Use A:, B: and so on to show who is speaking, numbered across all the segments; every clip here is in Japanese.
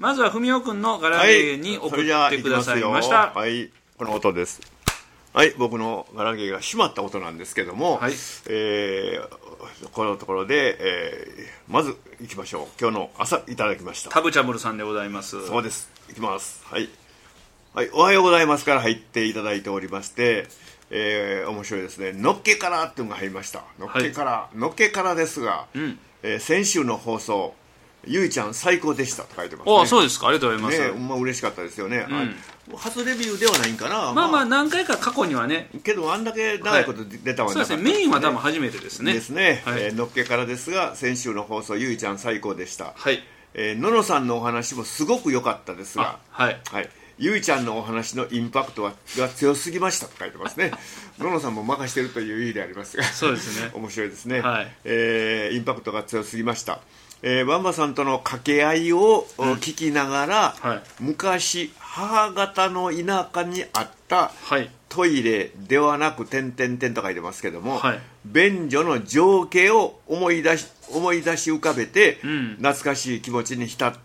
A: まずは文雄くんのガラケーに送ってくださいました。
B: はい、この音です。はい、僕のガラケーが閉まった音なんですけども、はい、このところで、まず行きましょう。今日の朝いただきました
A: タブチャブルさんでございます。
B: そうです、行きます。はい、はい、おはようございますから入っていただいておりまして、面白いですね。のっけからっていうのが入りました。のっけから、はい、のっけからですが、先週の放送ゆいちゃん最高でしたと書いてますね。
A: あ、そうですか、ありがとうございます。
B: ね、嬉しかったですよね。初レビューではないんかな。
A: まあ何回か過去にはね。
B: けどあんだけ長いこと出たわけ
A: そうですね。メインは多分初めてですね。
B: ですね。のっけからですが、先週の放送ゆいちゃん最高でした。
A: はい。
B: ののさんのお話もすごく良かったですが、
A: はい。
B: はい。ゆいちゃんのお話のインパクトが強すぎましたと書いてますね。ののさんも任してるという意味でありますが、
A: そうですね。
B: 面白いですね。
A: はい。
B: インパクトが強すぎました。バンバさんとの掛け合いを聞きながら、昔母方の田舎にあった、トイレではなく点々点と書いてますけども、便所の情景を思い出し浮かべて、懐かしい気持ちに浸って、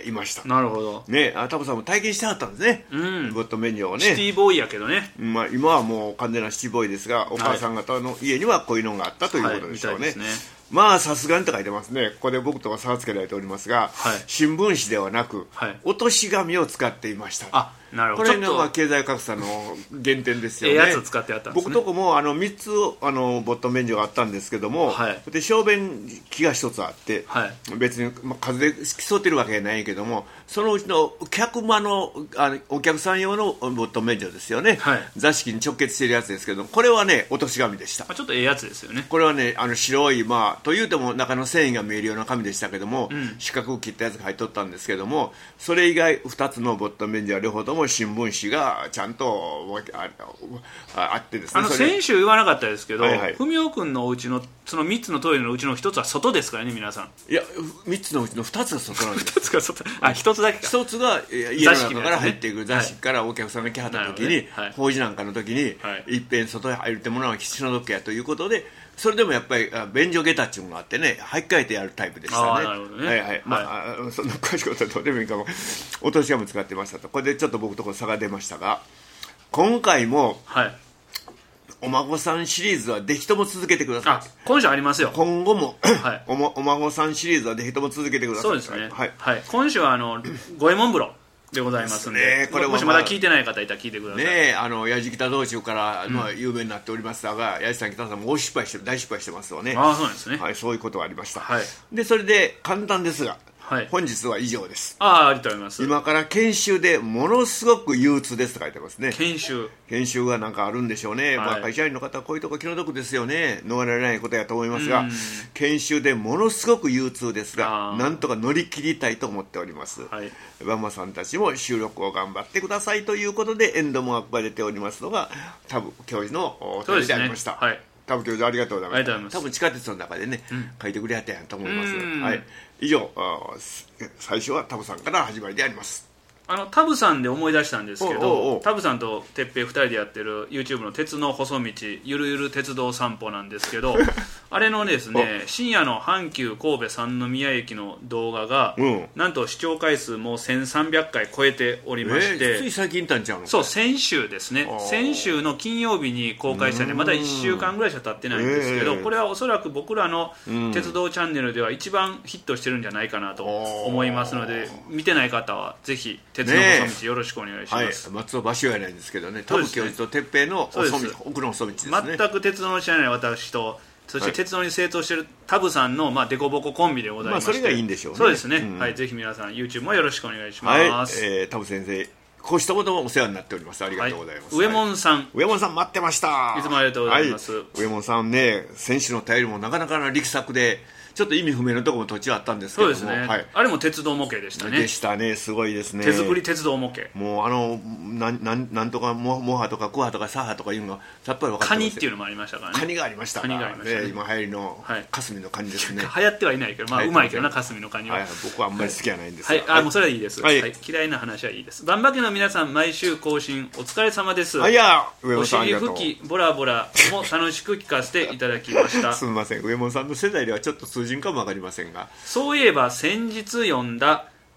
B: いました。
A: なるほど
B: ね。タブさんも体験してはったんですね。ボット便所をね。
A: シティボーイやけどね。
B: まあ、今はもう完全なシティボーイですが、お母さん方の家にはこういうのがあったということでしょうね。まあさすがにと書いてますね。ここで僕とは差をつけられておりますが、新聞紙ではなく、落とし紙を使っていました。
A: あ、なるほど。
B: これが経済格差の原点ですよね。
A: やつを使ってあったんですね。
B: 僕とこも3つボット便所があったんですけども、で小便器が1つあって、別に、数で競ってるわけじゃないけども、そのうちの客間のお客さん用のボット便所ですよね。座敷に直結してるやつですけど、これはね落とし紙でした。
A: ちょっとやつですよね。
B: これはね白いというても中の繊維が見えるような紙でしたけども、四角く切ったやつが入っとったんですけども、それ以外2つのボット便所は両方とも新聞紙がちゃんとあってですね。
A: 先週言わなかったですけど、文雄君のお家のその3つのトイレのうちの1つは外ですからね、皆さん。
B: いや、3つのうちの2つが外なんです。
A: 2つが外。1つだけか。
B: 1つが家の中から入っていく座敷からお客さんが来はった時に、法事なんかの時にいっぺん外へ入るってものは篠時計やということで、それでもやっぱり便所下駄っていうのがあってね、入っ替えてやるタイプでしたね。
A: なるほどね。
B: そんな詳しいことはどうでもいいかも。落とし紙使ってましたと。これでちょっと僕とこ差が出ましたが、今回も、お孫さんシリーズはぜひとも続けてください。
A: 今週ありますよ。
B: 今後も、お孫さんシリーズはぜひとも続けてください。
A: そうですね。今週は五右衛門風呂でございますので、もしまだ聞いてない方いたら聞いてください。
B: ね、矢敷北道中から有名になっておりますが、矢敷さん北さんも大失敗してる、大失敗してますよね。
A: そうなんですね。
B: そういうことがありました。でそれで簡単ですが、本日は以上です。
A: ありがとうございます。
B: 今から研修でものすごく憂鬱ですと書いてますね。
A: 研修
B: がなんかあるんでしょうね。会社員の方はこういうとこ気の毒ですよね。逃れられないことやと思いますが、研修でものすごく憂鬱ですが、なんとか乗り切りたいと思っております。バンマさんたちも収録を頑張ってくださいということでエンドモアップが出ておりますのがタブ教授のお手紙でありました。タブ教授ありがとうございます。多分地下鉄の中でね、書いてくれはったやんと思います。以上、最初はタブさんから始まりであります。
A: タブさんで思い出したんですけど、タブさんと哲平2人でやってる YouTube の鉄の細道ゆるゆる鉄道散歩なんですけどあれのですね、深夜の阪急神戸三宮駅の動画が、なんと視聴回数も1300回超えておりまして、
B: つい最近たんちゃうの？
A: そう、先週ですね。先週の金曜日に公開したんでまだ1週間ぐらいしか経ってないんですけど、これはおそらく僕らの鉄道チャンネルでは一番ヒットしてるんじゃないかなと思いますので、見てない方はぜひ鉄の細道よろしくお願いします。
B: 松尾芭蕉やないんですけどね、タブ教授と哲平の奥の細道ですね。
A: 全く鉄道の知らない私と、そして鉄道に精通しているタブさんのデコボココンビでございまして、
B: それがいいんでしょうね。
A: そうですね。ぜひ皆さん YouTube もよろしくお願いします。
B: タブ先生、こうしたこともお世話になっております。ありがとうございます。
A: 上門さん
B: 待ってました。
A: いつもありがとうございます。
B: 上門さんね、選手の頼りもなかなかな力作で、ちょっと意味不明のところも土地はあったんですけども、
A: そうですね、あれも鉄道模型でしたね。
B: でしたね、すごいですね。
A: 手作り鉄道模型。
B: もうなんとかモハとかクハとかサハとかいうのがさっぱり分かってます。
A: カニっていうのもありましたからね。
B: カニがありましたね。今流行りの霞のカニですね。
A: 流行ってはいないけど、うまいけどな、霞のカニは。
B: 僕はあんまり好きじゃないんです
A: が、もうそれはいいです。嫌いな話はいいです。バンバ家の皆さん、毎週更新お疲れ様です。お尻拭きボラボラも楽しく聞かせていただきました。
B: すみません、上門さんの世代ではちょっと通じんかも分かりませんが、
A: そういえば先日読んだ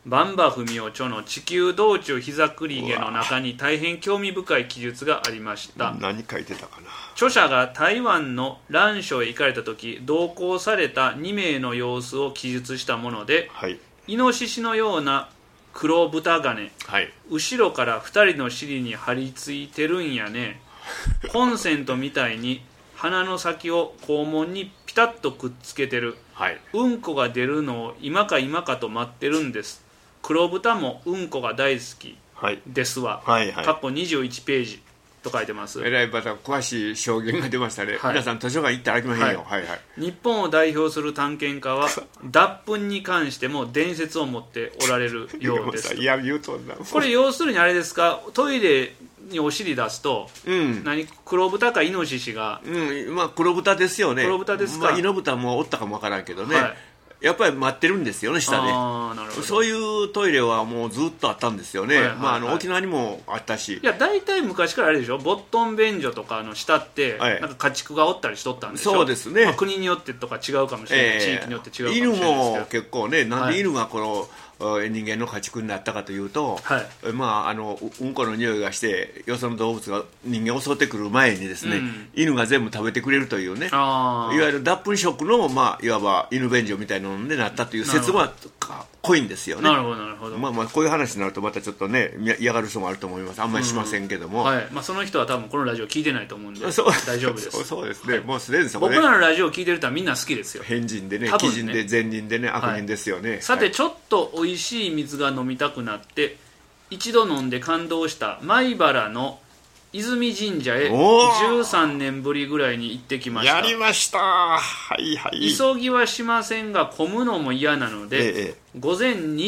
A: 番場文夫著の地球道中膝栗毛の中に大変興味深い記述がありました。
B: 何書いてたかな。
A: 著者が台湾の蘭州へ行かれた時同行された2名の様子を記述したもので、
B: はい、
A: イノシシのような黒豚金、
B: はい、
A: 後ろから2人の尻に張り付いてるんやねコンセントみたいに鼻の先を肛門にピタッとくっつけてる、
B: はい、
A: うんこが出るのを今か今かと待ってるんです。黒豚もうんこが大好きですわ、
B: はいはい、
A: 過去21ページと書いてます。
B: えらいまた詳しい証言が出ましたね、はい、皆さん図書館行ったらあきまへんよ、はいはいはい、
A: 日本を代表する探検家は脱糞に関しても伝説を持っておられるようです。
B: いや言うとんな。
A: これ要するにあれですか、トイレにお尻出すと、黒豚かイノシシが、
B: まあ黒豚ですよね。
A: 黒豚ですか。
B: まあ、イノブタもおったかもわからんけどね、はい、やっぱり待ってるんですよね、下で。
A: なるほど。
B: そういうトイレはもうずっとあったんですよね、沖縄にもあったし。
A: いや大体昔からあれでしょ、ボットン便所とかの下って、なんか家畜がおったりしとったんでしょ。
B: そうですね、
A: 国によってとか違うかもしれない、地域によって違うかもしれないですけど、
B: 犬も結構ね、なんで犬がこの、人間の家畜になったかというと、うんこの匂いがしてよその動物が人間を襲ってくる前にですね、犬が全部食べてくれるというね、いわゆる脱糞食の、いわば犬便所みたいなのになったという説は濃いんですよね。
A: なるほどなるほど。
B: こういう話になるとまたちょっとね嫌がる人もあると思います。あんまりしませんけども、
A: その人は多分このラジオ聞いてないと思うんで大丈夫です。
B: そうですね、もうすでにそこ
A: 僕らのラジオを聞いてる人はみんな好きですよ。
B: 変人でね、奇人で善人でね、悪人ですよね。
A: さて、ちょっと美味しい水が飲みたくなって一度飲んで感動した米原の泉神社へ13年ぶりぐらいに行ってきました。
B: やりました。はいはい。
A: 急ぎはしませんが混むのも嫌なので、午前2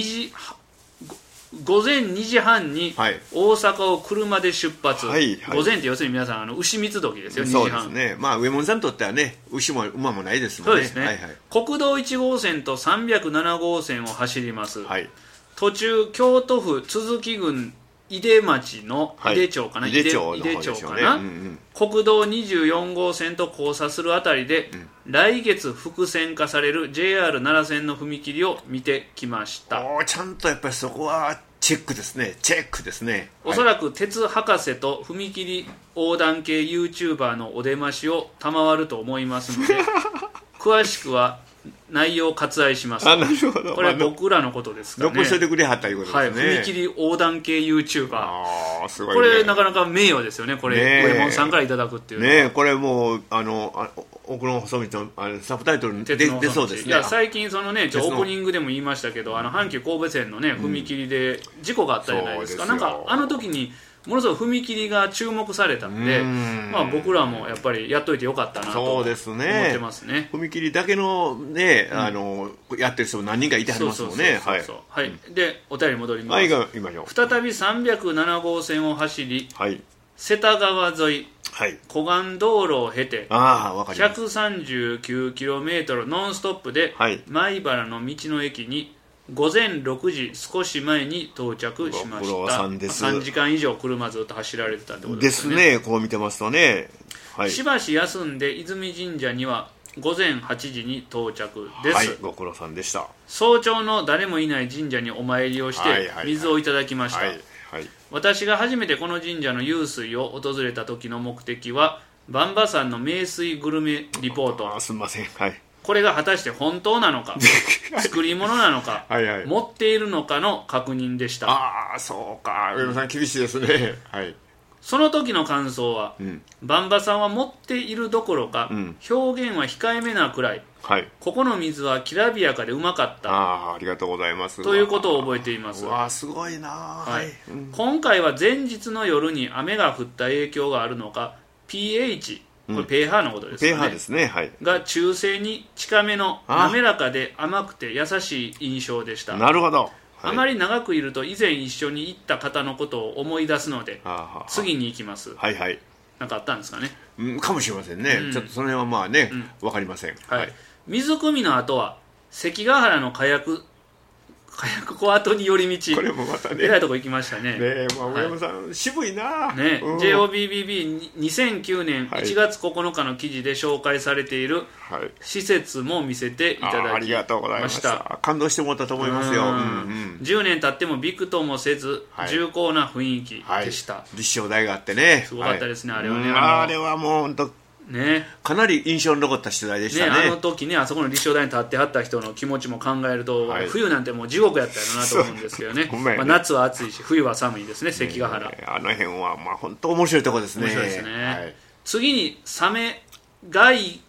A: 時半に大阪を車で出発、午前って要するに皆さん牛三つ時ですよ。2時半。
B: そうですね。上門さんにとってはね、牛も馬もないですもんね。
A: そうですね、国道1号線と307号線を走ります、途中京都府都筑郡井手町の井手町かな、井手町かな、国道24号線と交差するあたりで、来月複線化される JR 奈良線の踏切を見てきました。
B: ちゃんとやっぱりそこはチェックですね。
A: おそらく鉄博士と踏切横断系 YouTuber のお出ましを賜ると思いますので詳しくは内容を割愛します。
B: なるほど。
A: これは僕らのことですかね。
B: 残しててくれはったいうことですね。
A: 踏切横断系 YouTuber。
B: すごいね。
A: これなかなか名誉ですよね。これ上門さんからいただくっていうのは。
B: ね、これもう奥の細道のサブタイトルに出そうですね。
A: いや最近そのね、オープニングでも言いましたけど、阪急神戸線のね踏切で事故があったじゃないですか。なんかあの時にものすごい踏切が注目されたんで、僕らもやっぱりやっといてよかったなと思ってますね。
B: 踏切だけのね、やってる人も何人かいてはりますもんね。
A: でお便り戻ります。再び307号線を走り、世田川沿い、湖岸道路を経て 139km ノンストップで、米原の道の駅に午前6時少し前に到着しました。3時間以上車ずっと走られてたってことですね。
B: ですね、こう見てますとね、
A: しばし休んで泉神社には午前8時に到着です。
B: ご苦労さんでした。
A: 早朝の誰もいない神社にお参りをして水をいただきました。私が初めてこの神社の湧水を訪れた時の目的は番場山の名水グルメリポート。
B: すみません、
A: これが果たして本当なのか作り物なのか持っているのかの確認でした。
B: そうか、上野さん厳しいですね。
A: その時の感想は、番場さんは持っているどころか、表現は控えめなくらい、ここの水はきらびやかでうまかった、
B: ありがとうございます
A: ということを覚えています。
B: すごいな、
A: 今回は前日の夜に雨が降った影響があるのか pH、これpHのことですよね。
B: pHですね、
A: が中性に近めの滑らかで甘くて優しい印象でした。
B: なるほど。
A: あまり長くいると以前一緒に行った方のことを思い出すので次に行きます。なんかあったんですかね。
B: かもしれませんね。ちょっとその辺は分かりません。
A: 水汲みの後は関ヶ原の火薬火薬庫跡に寄り道、
B: これもまたね
A: えらいとこ行きましたね。
B: 上山さん、渋いな
A: ね、JOBBB2009 年1月9日の記事で紹介されている施設も見せていただきました。
B: ありがとうございました。感動してもらったと思いますよ。
A: 10年経ってもびくともせず、重厚な雰囲気でした。
B: 立正大があってね、
A: すごかったですね、あれはね。
B: あれはもう本当
A: ね、
B: かなり印象に残った取材でしたね。
A: あの時ね、あそこの立正大に立ってはった人の気持ちも考えると、冬なんてもう地獄やったよなと思うんですけどね。夏は暑いし冬は寒いですね、関ヶ原。
B: あの辺はまあ本当面白いところですね。
A: 面白いですね。次にサメ貝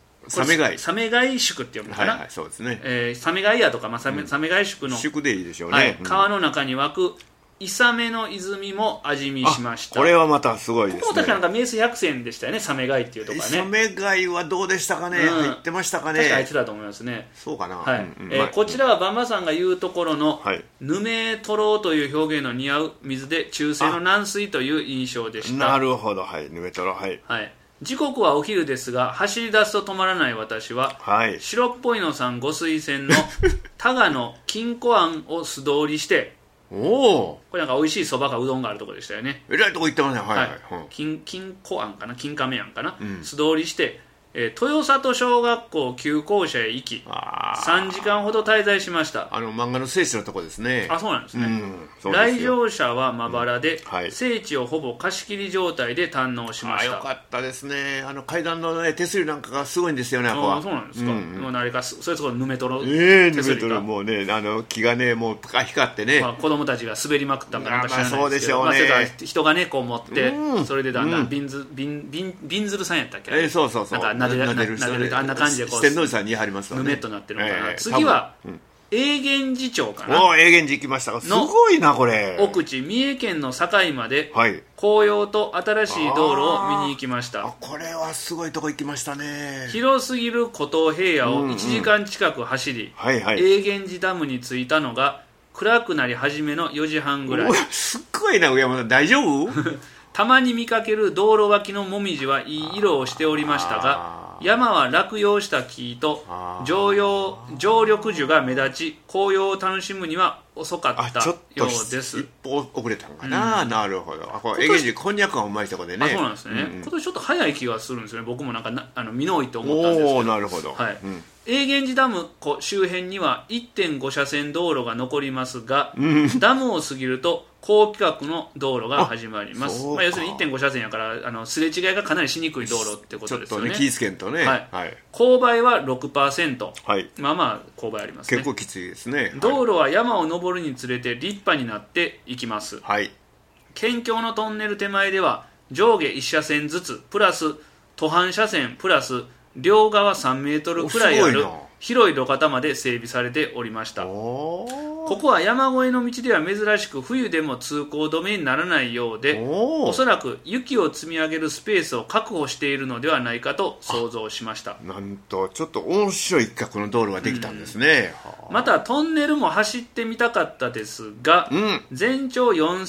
A: 宿って読むのかな。
B: そうですね。
A: サメ貝屋とか、サメ貝宿の
B: 宿でいいでしょうね。
A: 川の中に湧くイサメの泉も味見しました。
B: これはまたすごいですね。
A: ここも確かなんか名水百選でしたよね、サメ貝っていうところね。
B: サメ貝はどうでしたかね、入ってましたかね。
A: 確かあいつだと思いますね。
B: そうかな。
A: こちらは馬場さんが言うところのぬめとろうという表現の似合う水で中性の軟水という印象でした。
B: なるほど、ぬめとろ、
A: 時刻はお昼ですが、走り出すと止まらない私は、白っぽいのさんご推薦の多賀の金庫庵を素通りして、これなんか美味しいそばかうどんがあるところでしたよね。
B: えらいとこ行ってますね。
A: 金庫庵かな、金亀庵かな、素通りして豊里小学校旧校舎へ行き3時間ほど滞在しました。
B: 漫画の聖地のとこですね。
A: そうなんですね。来場者はまばらで、聖地をほぼ貸し切り状態で堪能しました。
B: よかったですね。階段の、手すりなんかがすごいんですよね。
A: そうなんですか。何かそれこそぬめとろ
B: 手すりか、もうね、木がねもうプカ光ってね、
A: 子供たちが滑りまくったんかなんか知らないですけど、それから人がねこう持って、それでだんだんびんずるさんやったっけ、
B: そう
A: なんか撫でるあんな感じでこう
B: 四天王寺さんに貼りますわね。
A: ぬめっとなってるのかな。次は永源寺町かな。
B: 永源寺行きました。すごいなこれ。
A: 奥地三重県の境まで紅葉と新しい道路を見に行きました。
B: これはすごいとこ行きましたね。
A: 広すぎる湖東平野を1時間近く走り、永源寺ダムに着いたのが暗くなり始めの4時半ぐらい。
B: すっごいな上山さん、大丈夫？
A: たまに見かける道路脇のもみじはいい色をしておりましたが、山は落葉した木と常緑樹が目立ち、紅葉を楽しむには遅かったようです。
B: 一歩遅れたのかな。なるほど。永源寺こんにゃくがうまいとこでね。
A: そうなんですね。今年ちょっと早い気がするんですよね。僕もなんか見のいと思ったんですけど。
B: なるほど。
A: 永源寺ダム湖周辺には 1.5 車線道路が残りますが、ダムを過ぎると高規格の道路が始まります。要するに 1.5 車線やからすれ違いがかなりしにくい道路ってことですよね。
B: ちょっとね気ぃつけんとね。
A: 勾配は 6%、まあまあ勾配ありますね。
B: 結構きついですね。
A: 道路は山を登るにつれて立派になっていきます。県境のトンネル手前では上下1車線ずつプラス途半車線プラス両側3メートルくらいある広い路肩まで整備されておりました。ここは山越えの道では珍しく冬でも通行止めにならないようで、おそらく雪を積み上げるスペースを確保しているのではないかと想像しました。
B: なんとちょっと面白い一角の道路ができたんですね。
A: またトンネルも走ってみたかったですが、全長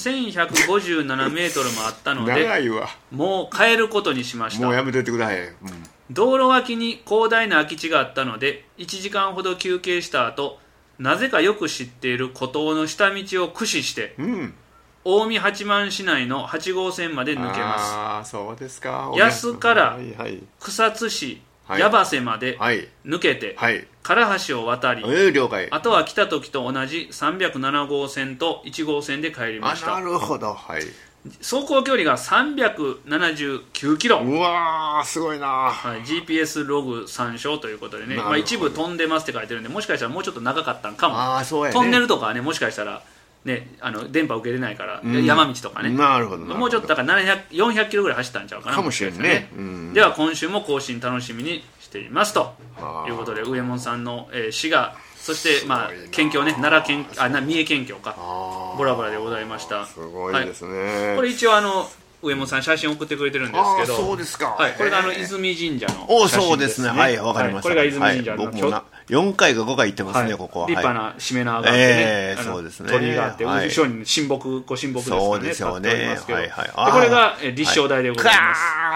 A: 4157メートルもあったのでもう帰ることにしました。
B: もうやめといてください。
A: 道路脇に広大な空き地があったので1時間ほど休憩した後、なぜかよく知っている湖東の下道を駆使して、近江八幡市内の8号線まで抜けます。
B: そうですか。
A: 安から草津市矢橋まで抜けて、唐橋を渡り、あとは来た時と同じ307号線と1号線で帰りました。
B: なるほど。
A: 走行距離が379キロ。
B: うわーすごいな。
A: GPS ログ参照ということでね、一部飛んでますって書いてるんで、もしかしたらもう4日かったんかも。トンネルとかはね、もしかしたらね、電波受けれないから、山道とかね。なるほど。もうちょっとだから400キロぐらい走ったんちゃうかな。
B: かもしれんね。
A: では今週も更新楽しみにしていますということで、上門さんの滋賀、そして県境ね、三重県境か、ボラボラでございました。
B: すごいですね。
A: これ一応上本さん写真送ってくれてるんですけど、
B: そうですか。
A: これが泉神社の写真ですね。
B: そうですね。わかりました。
A: これが泉神社の
B: 4回か5回行ってますね、ここは。
A: 立派なしめ縄があってね、
B: そうですね、
A: 鳥居があって、後ろにご神木ですかね、
B: そうですよね。
A: でこれが立正大でございます。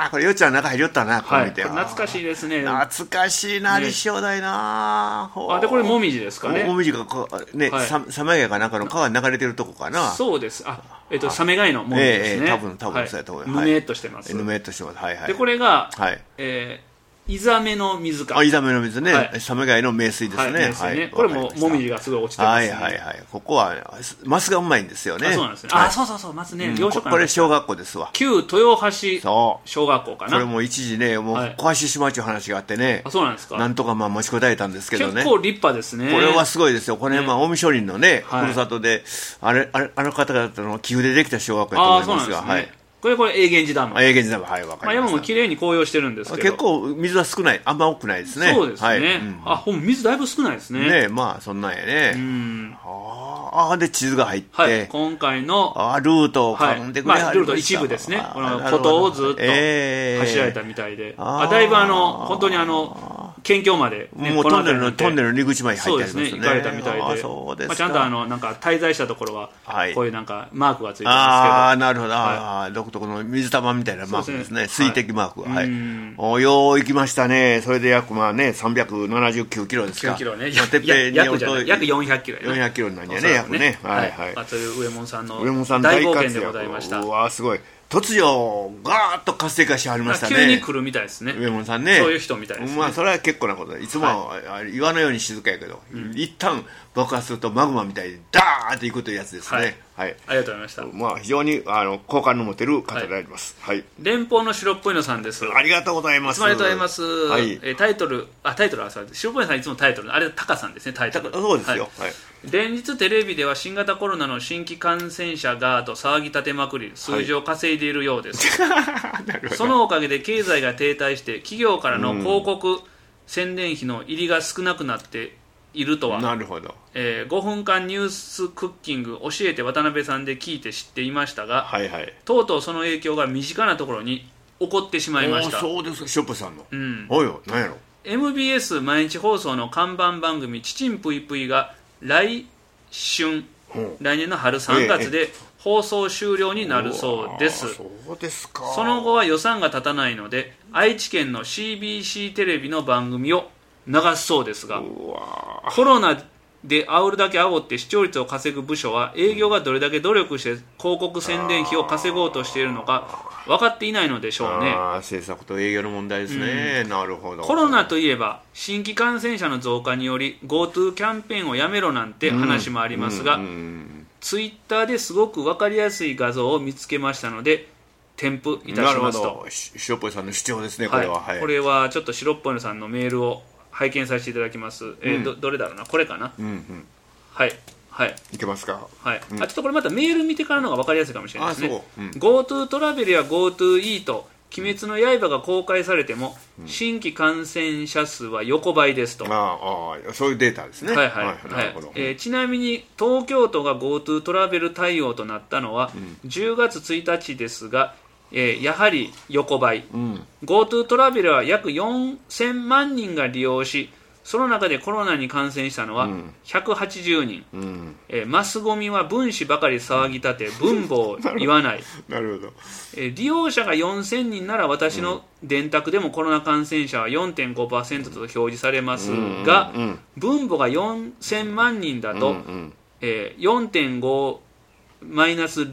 B: これよっちゃん中入りよったな、これ見て。
A: 懐かしいですね。
B: 懐かしいな、立正大な。
A: でこれもみじですかね。
B: もみじがね、様屋かなんかの川流れてるとこかな。
A: そうです。サメガイのもみじですね。
B: 多分そうやと思います。
A: ぬめっとしてます。
B: ぬめっとしてます。はいはい。
A: でこれがイザメの水か。
B: イザメの水ね。サメガイの名水ですね。
A: これももみじがすごい落ちてますね。
B: はいはいはい。ここはマスがうまいんですよね。
A: そうなんですね。そうマスね。
B: これ小学校ですわ。
A: 旧豊橋小学校かな。
B: これも一時ね、もう壊してしまうという話があってね。
A: そうなんですか。
B: なんとか持ちこたえたんですけどね。
A: 結構立派ですね。
B: これはすごいですよ。これ近江商人のね、ふるさとであの方々の寄付でできた小学校だと思いますが。はい。
A: これ永源寺ダム。
B: 永源寺ダム、はい、わかりました。
A: 山もきれいに紅葉してるんですけど、
B: 結構水は少ない、あんま多くないですね。
A: そうですね。水だいぶ少ないですね。
B: ね、そんなんやね。で地図が入って、
A: 今回の
B: ルートを噛んでくれはりました。
A: ルート一部ですね。この古道をずっと走られたみたいで、だいぶ本当に県境まで
B: もうトンネルの入り口まで入ってありますね。
A: 行かれたみたいで、ちゃんとなんか滞在したところはこういうなんかマークがついてますけど、
B: なるほど。独特の水玉みたいなマークですね。水滴マークが。よう行きましたね。それで約379キロですか。
A: 9キロね。
B: てっぺんに
A: 約400キロ。
B: 400キロになるんやね、約ね。
A: という上門さんの大冒険でございました。
B: うわ、すごい。突如ガーッと活性化しはりましたね。
A: 急に来るみたいですね。
B: 上門さんね。
A: そういう人みたいですね。
B: それは結構なことで、いつも岩のように静かやけど、一旦爆発するとマグマみたいにダーッといくというやつですね。
A: はい。ありがとうございました。
B: 非常に好感の持てる方であります。はい。
A: 連邦の白っぽいのさんです。
B: ありがとうございます。
A: ありがとうございます。はい。タイトルは白っぽいのさんいつもタイトル、あれタカさんですね、タイトル。
B: そうですよ。はい。
A: 連日テレビでは新型コロナの新規感染者がと騒ぎ立てまくり数字を稼いでいるようです、そのおかげで経済が停滞して企業からの広告、宣伝費の入りが少なくなっているとは。
B: なるほど。
A: 5分間ニュースクッキング教えて渡辺さんで聞いて知っていましたが、とうとうその影響が身近なところに起こってしまいました。
B: そうですか、ショップさんの。おいよ、何やろ。
A: MBS 毎日放送の看板番組「ちちんぷいぷい」が来年の春3月で放送終了になるそうです。
B: そうですか。
A: その後は予算が立たないので愛知県の CBC テレビの番組を流すそうですが、コロナで煽るだけ煽って視聴率を稼ぐ部署は営業がどれだけ努力して広告宣伝費を稼ごうとしているのか分かっていないのでしょうね。
B: 政策と営業の問題ですね。なるほど。
A: コロナといえば新規感染者の増加により GoTo キャンペーンをやめろなんて話もありますが、ツイッターですごく分かりやすい画像を見つけましたので添付いたしますと。
B: 白っぽいさんの主張ですね、これは。
A: これはちょっと白っぽいさんのメールを拝見させていただきます。どれだろうな、これかな。はい
B: いけますか。
A: はい。ちょっとこれまたメール見てからのが分かりやすいかもしれないですね。GoTo トラベルや GoTo イート、鬼滅の刃が公開されても新規感染者数は横ばいですと。
B: そういうデータですね。
A: ちなみに東京都が GoTo トラベル対応となったのは10月1日ですが、やはり横ばい。GoTo トラベルは約4000万人が利用し、その中でコロナに感染したのは180人、マスゴミは分子ばかり騒ぎ立て分母を言わない
B: なるほど。
A: 利用者が4000人なら私の電卓でもコロナ感染者は 4.5% と表示されますが、分母が4000万人だと、4.5マイナス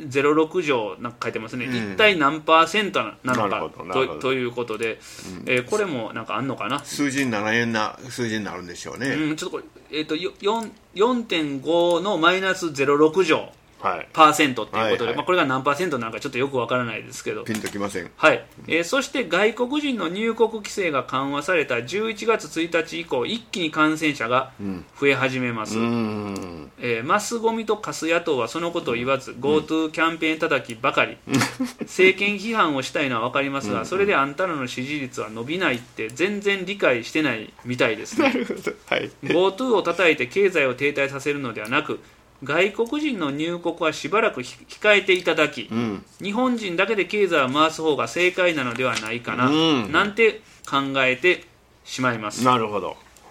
A: 006乗なんか書いてますね。一体何パーセントなのかということで、これもなんかあんのかな。
B: 数字にならんな数字になるんでしょうね。
A: ちょっとこれ、4.5 のマイナス06乗パーセントということで、これが何パーセントなのかちょっとよくわからないですけど、
B: ピンときません。
A: そして外国人の入国規制が緩和された11月1日以降一気に感染者が増え始めます。マスゴミとカス野党はそのことを言わず GoTo キャンペーン叩きばかり政権批判をしたいのは分かりますが、それであんたらの支持率は伸びないって全然理解してないみたいですね。GoTo を叩いて経済を停滞させるのではなく、外国人の入国はしばらく控えていただき、日本人だけで経済を回す方が正解なのではないかな、なんて考えてしまいます。
B: なるほど。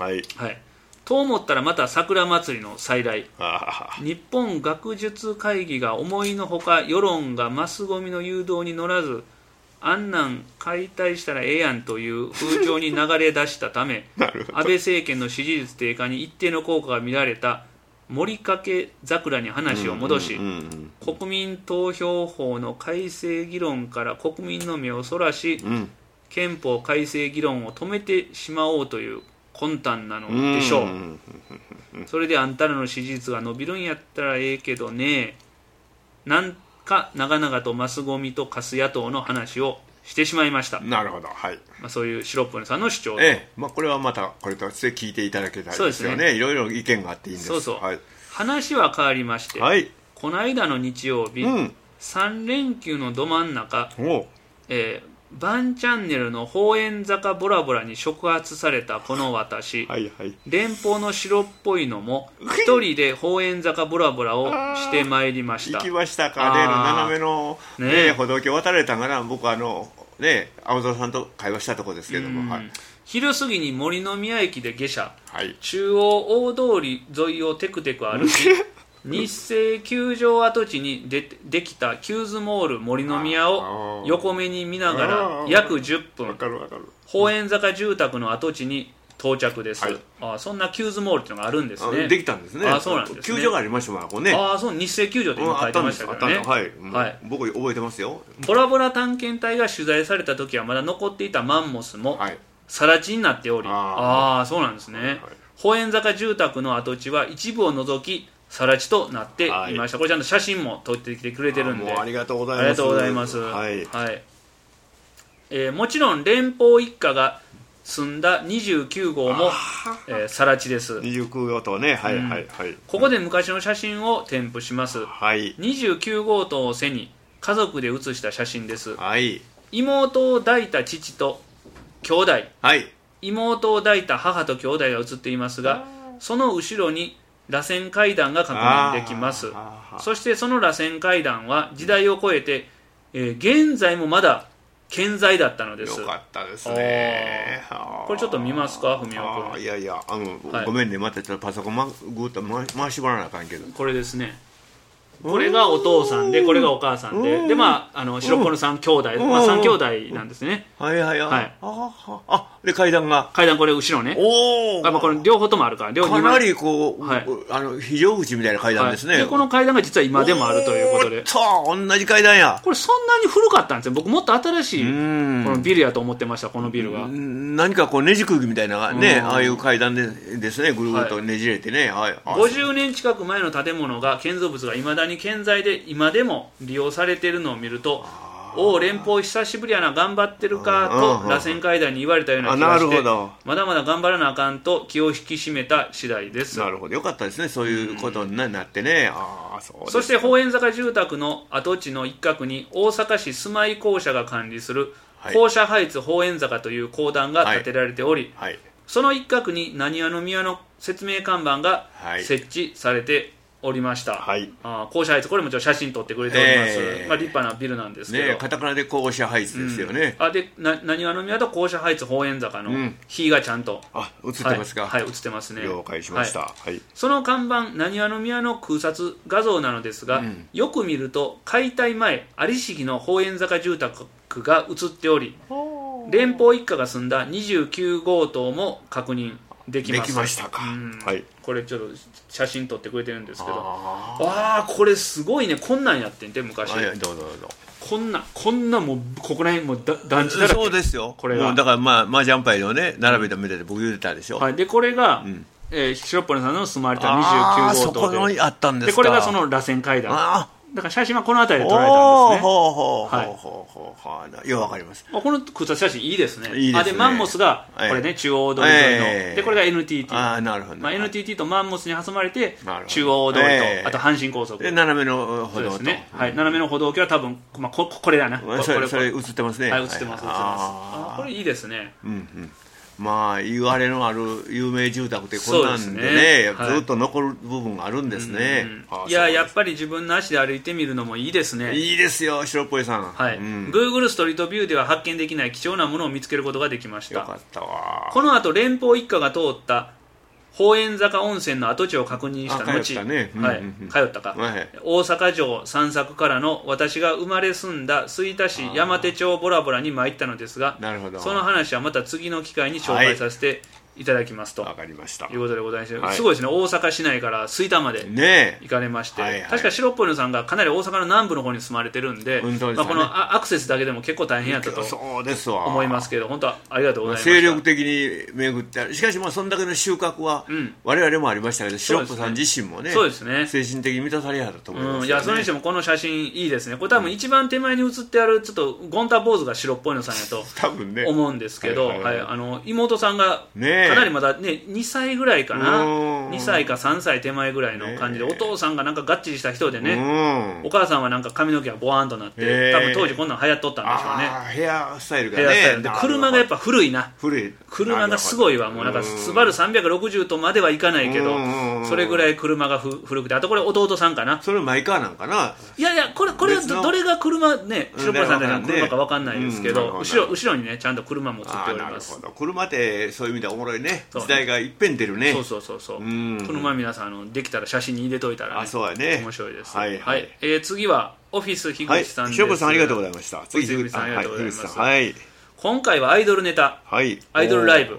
B: はい、
A: はい、と思ったらまた桜祭りの再来。日本学術会議が思いのほか世論がマスゴミの誘導に乗らず、あんなん解体したらええやんという風潮に流れ出したため安倍政権の支持率低下に一定の効果が見られた森掛桜に話を戻し、国民投票法の改正議論から国民の目をそらし、憲法改正議論を止めてしまおうという魂胆なのでしょう。それであんたらの支持率が伸びるんやったらええけどね、なんか長々とマスゴミとカス野党の話をしてしまいました。
B: なるほど、はい。
A: そういうシロップさんの主張と、
B: これはまたこれとして聞いていただけたらですよね。いろいろ意見があっていいんです。
A: そうそう、
B: はい、
A: 話は変わりまして、
B: はい、
A: この間の日曜日、3連休のど真ん中、バンチャンネルの法円坂ボラボラに触発されたこの私、
B: はいはい、
A: 連邦の白っぽいのも一人で法円坂ボラボラをしてまいりました。
B: 行きましたか。例の斜めの、歩道橋渡られたから、僕は青空さんと会話したところですけども、
A: 昼過ぎに森の宮駅で下車、
B: はい、
A: 中央大通り沿いをテクテク歩き日生球場跡地にできたキューズモール森の宮を横目に見ながら約10分、法円坂住宅の跡地に到着です。そんなキューズモールっていうのがあるんですね。
B: できたんですね。
A: そうなんですね。
B: 球場がありましたもんね。
A: そう、日生球場って今書いてましたからね。
B: 僕覚えてますよ。
A: ボラボラ探検隊が取材された時はまだ残っていたマンモスも更地になっており、そうなんですね。法円坂住宅の跡地は一部を除き更地となっていました。これちゃんと写真も撮ってきてくれてるんで、
B: ありがとうございます。ありがとうございます。
A: もちろん連邦一家が住んだ29号も更地です。
B: 29号棟ね、
A: ここで昔の写真を添付します。29号棟を背に家族で写した写真です。妹を抱いた父と兄弟、妹を抱いた母と兄弟が写っていますが、その後ろに螺旋階段が確認できます。そしてその螺旋階段は時代を超えて、現在もまだ健在だったのです。
B: よかったですね。
A: これちょっと見ますか、文雄君。
B: いやいや、ごめんね、またちょっとパソコンぐーっと回しばらなあかんけど。
A: これですね。これがお父さんで、これがお母さんで、で白っぽの3兄弟、3兄弟なんですね。で階段これ後ろね。これ両方ともあるから、
B: かなり非常口みたいな階段ですね。
A: でこの階段が実は今でもあるということで、
B: 同じ階段や。
A: これそんなに古かったんですよ。僕もっと新しいこのビルやと思ってました。このビルが
B: 何かねじ空気みたいなね、ああいう階段ですね。ぐるぐるとねじれてね。
A: 50年近く前の建物が建造物がいまだに健在で今でも利用されているのを見ると、連邦久しぶりやな、頑張ってるかと螺旋階段に言われたような気がして、まだまだ頑張らなあかんと気を引き締めた次第です。
B: なるほど、よかったですね、そういうことになってね。
A: そして法円坂住宅の跡地の一角に大阪市住まい公社が管理する公社ハイツ法円坂という公団が建てられており、その一角に浪速の宮の説明看板が設置されておりました。公社ハイツ、これも写真撮ってくれております。立派なビルなんですけど、
B: カタカナで公社ハイツですよね。
A: で浪速の宮と公社ハイツ法円坂の碑がちゃんと
B: 映ってますか。
A: 映ってますね。
B: 了解しました。
A: その看板、浪速の宮の空撮画像なのですが、よく見ると解体前有杉の法円坂住宅が写っており、連邦一家が住んだ29号棟も確認できます。
B: できましたか。
A: これちょっと写真撮ってくれてるんですけど、これすごいね。こんなんやってんて昔。
B: どうぞ。
A: こんなもうここら辺もう団地だらけ。
B: そうですよ。
A: これが
B: だからマージャンパイのね並べたみたいで僕言うてたでしょ。
A: でこれが白っぽさんの住まれた29号棟で、
B: そこにあったんですか。
A: でこれがその螺旋階段。だから写真はこの辺りで撮られたんですね。
B: よくわかります。
A: この空撮写真いいですね。
B: で
A: マンモスがこれね、中央通り沿いの、でこれが NTT。
B: なるほど。
A: NTT とマンモスに挟まれて中央通りと、あと阪神高速
B: で斜めの歩道と、
A: 斜めの歩道橋は多分これだな。
B: それ映ってますね。
A: 映ってます。これいいですね。
B: まあ言われのある有名住宅ってこんなんでね、ずっと残る部分があるんですね。
A: いや、やっぱり自分の足で歩いてみるのもいいですね。
B: いいですよ、白っぽいさん。
A: はい、Google ストリートビューでは発見できない貴重なものを見つけることができました。
B: よかったわ。
A: この後連邦一家が通った宝円坂温泉の跡地を確認した後、
B: 通ったね、
A: 通ったか、大阪城散策からの私が生まれ住んだ吹田市山手町ボラボラに参ったのですが、その話はまた次の機会に紹介させていただきますと。
B: わかりました。
A: いうことでございます。すごいですね。大阪市内から吹田まで行かれまして、確か白っぽいのさんがかなり大阪の南部の方に住まれてるんで、このアクセスだけでも結構大変やったと思いますけど、本当はありがとうございました。
B: 精力的に巡って、しかしそんだけの収穫は我々もありましたけど、白っぽさん自身もね、精神的に満たされやったと思います。
A: いや、それにしてもこの写真いいですね。これ多分一番手前に写ってあるちょっとゴンタ坊主が白っぽいのさんやと思うんですけど、妹さんがかなりまだね、2歳ぐらいかな、2歳か3歳手前ぐらいの感じで、お父さんがなんかがっちりした人でね、お母さんはなんか髪の毛がボワーンとなって、多分当時こんなん流行っとったんでしょうね。
B: ヘアスタイルがね。
A: で車がやっぱ古いな。車がすごいわ。もうなんかスバル360とまではいかないけど、それぐらい車が古くて、あとこれ弟さんかな。
B: それマイカーなんかな。
A: いやいや、これはどれが車ね、白黒さんたちの車か分かんないですけど、後ろにねちゃんと車も映っております。
B: 車ってそういう意味ではおもろいね。時代がいっぺん出るね。
A: そう車皆さんできたら写真に入れといたら面白いです。次はオフィス樋口さんです。
B: 塩子さんありがとうございました。
A: 次樋口さんありがとうございます。今回はアイドルネタ、アイドルライブ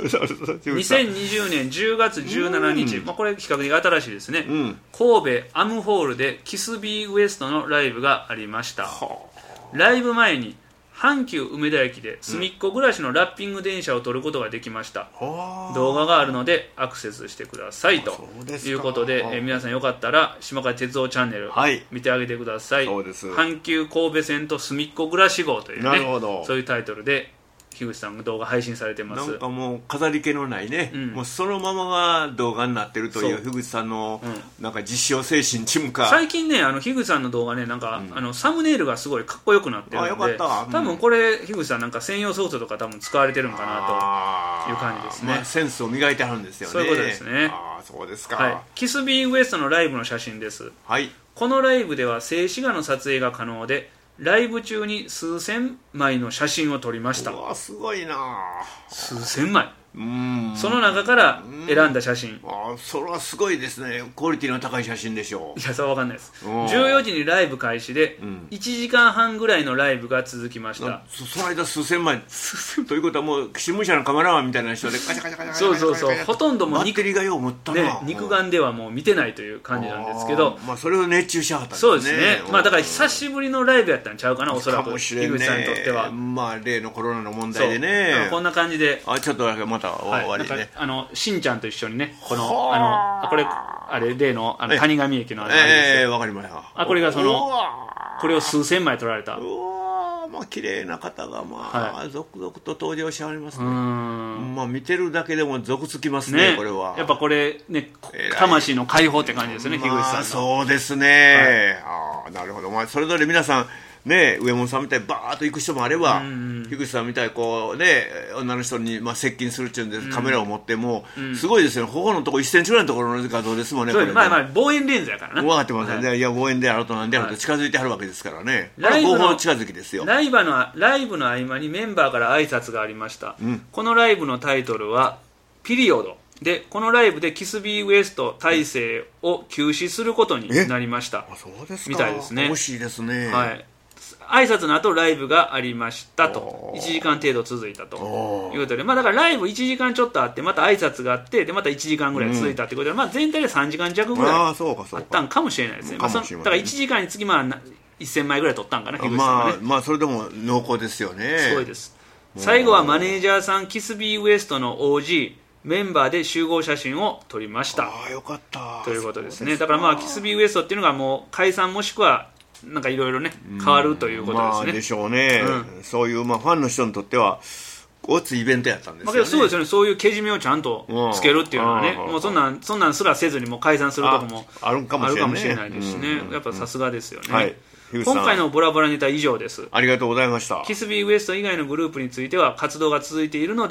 A: 2020年10月17日、これ比較的新しいですね、神戸アムホールでキスビーウエストのライブがありました。ライブ前に阪急梅田駅で隅っこ暮らしのラッピング電車を撮ることができました。動画があるのでアクセスしてくださいということで、皆さんよかったら島川哲夫チャンネル見てあげてください。阪急神戸線と隅っこ暮らし号というね、そういうタイトルで樋口さんが動画配信されてます。
B: なんかもう飾り気のないね、もうそのままが動画になってるという樋口さんのなんか実証精神ちむか。
A: 最近ね樋口さんの動画ね、なんか、サムネイルがすごいかっこよくなってるので、多分これ樋口さんなんか専用ソフトとか多分使われてるんかなという感じですね。
B: センスを磨いてはるんですよね。
A: そういうことですね。
B: そうですか。
A: キスビーウエストのライブの写真です。このライブでは静止画の撮影が可能で、ライブ中に数千枚の写真を撮りました。
B: うわ、すごいな。
A: 数千枚。その中から選んだ写真。
B: それはすごいですね。クオリティの高い写真でしょう。
A: いや、それは分かんないです。14時にライブ開始で1時間半ぐらいのライブが続きました。
B: その間数千枚ということはもう新聞社のカメラマンみたいな人でカチャカチャカチャカチャ、
A: そうほとんどもう
B: バッテリーがよう持ったな、
A: 肉眼ではもう見てないという感じなんですけど、
B: それを熱中しはったんですね。
A: そうですね。だから久しぶりのライブやったんちゃうかな、おそらく樋口さんにとっては。
B: 例のコロナの問題でね、
A: こんな感じで
B: ちょっとだけまた終わりね、
A: しんちゃんと一緒にね、このこれあれ例の谷上駅のあれですよ。
B: わかりました。
A: これがこれを数千枚撮られた。
B: 綺麗な方が続々と登場しておりますね。見てるだけでもゾクつきますね。これは
A: やっぱこれね、魂の解放って感じですね、樋口さんの。
B: そうですね。なるほど。それぞれ皆さんね、上門さんみたいにバーッと行く人もあれば、樋口さんみたいにこうね、女の人に接近するっていうんでカメラを持っても、すごいですよね。ここのとこ1センチぐらいのところの画像ですもんね。
A: 望遠レンズやからね。
B: 分かってますね。いや、望遠であるとなんであると近づいてはるわけですからね。合法の近づきですよ。
A: ライブの合間にメンバーから挨拶がありました。このライブのタイトルはピリオドで、このライブでキスビーウエスト体制を休止することになりましたみたいですね。
B: 惜しいですね。
A: 挨拶の後ライブがありましたと、1時間程度続いたということで、だからライブ1時間ちょっとあって、また挨拶があって、でまた1時間ぐらい続いたってことで、全体で3時間弱ぐらいあったんかもしれないですね。だから1時間につき1000枚ぐらい取ったんかな、樋口さんはね。
B: それでも濃厚ですよね。
A: すごいです。最後はマネージャーさんキスビーウエストの OGメンバーで集合写真を撮りました。
B: よかった
A: ということですね。だからキスビーウエストっていうのがもう解散もしくはなんかいろいろね変わるということですね。
B: でしょうね。そういうファンの人にとっては大つイベントやったんですよね。
A: そうですよね。そういうけじめをちゃんとつけるっていうのはね、もうそんなんすらせずにもう解散するとこもあるかもしれないですしね。やっぱさすがですよね。今回のボラボラネタは以上です。
B: ありがとうございました。
A: キスビーウエスト以外のグループについては活動が続いているので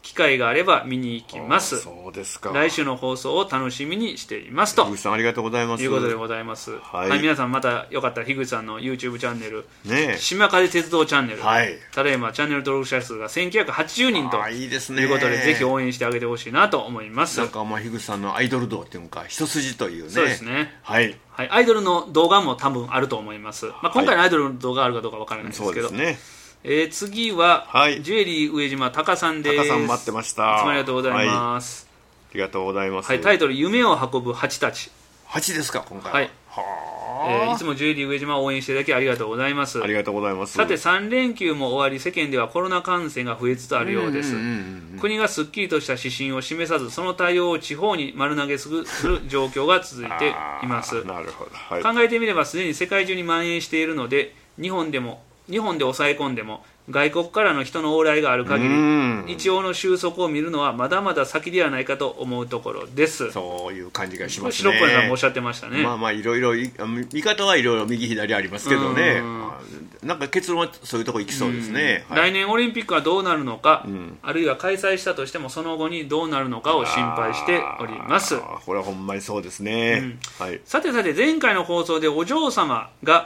A: 機会があれば見に行きます。
B: そうですか。
A: 来週の放送を楽しみにしていますと。
B: 樋口さんありがとうございます。
A: ということでございます。
B: はい、
A: はい、皆さんまたよかったら樋口さんの YouTube チャンネル、
B: ね、
A: 島風鉄道チャンネル、
B: はい、
A: ただいまチャンネル登録者数が1980人と
B: いいですね。
A: いうことで、ぜひ応援してあげてほしいなと思います。
B: なんか樋口さんのアイドル道っていうか一筋というね。
A: そうですね。
B: はい。
A: はい、アイドルの動画も多分あると思います。まあ、今回のアイドルの動画あるかどうかわからないですけど。
B: そうですね。
A: 次は、
B: はい、
A: ジュエリー上島タカさんです。
B: タカさん待ってました。
A: いつもありがとうございます。
B: はい、ありがとうございます。
A: はい、タイトル夢を運ぶ蜂たち。
B: 蜂ですか今回は。
A: はい。いつもジュエリー上島を応援していただきありがとうございます。
B: ありがとうございます。
A: さて3連休も終わり、世間ではコロナ感染が増えつつあるようです。国がすっきりとした指針を示さず、その対応を地方に丸投げする状況が続いています。
B: なるほど、はい、
A: 考えてみればすでに世界中に蔓延しているので、日本で抑え込んでも外国からの人の往来がある限り一応の収束を見るのはまだまだ先ではないかと思うところです。
B: そういう感じがしますね。
A: 白っぽいさんもおっしゃってましたね。
B: まあまあいろいろ見方はいろいろ右左ありますけどね、なんか結論はそういうところ行きそうですね。
A: はい、来年オリンピックはどうなるのか、あるいは開催したとしてもその後にどうなるのかを心配しております。
B: これはほんまにそうですね。はい、
A: さて前回の放送でお嬢様が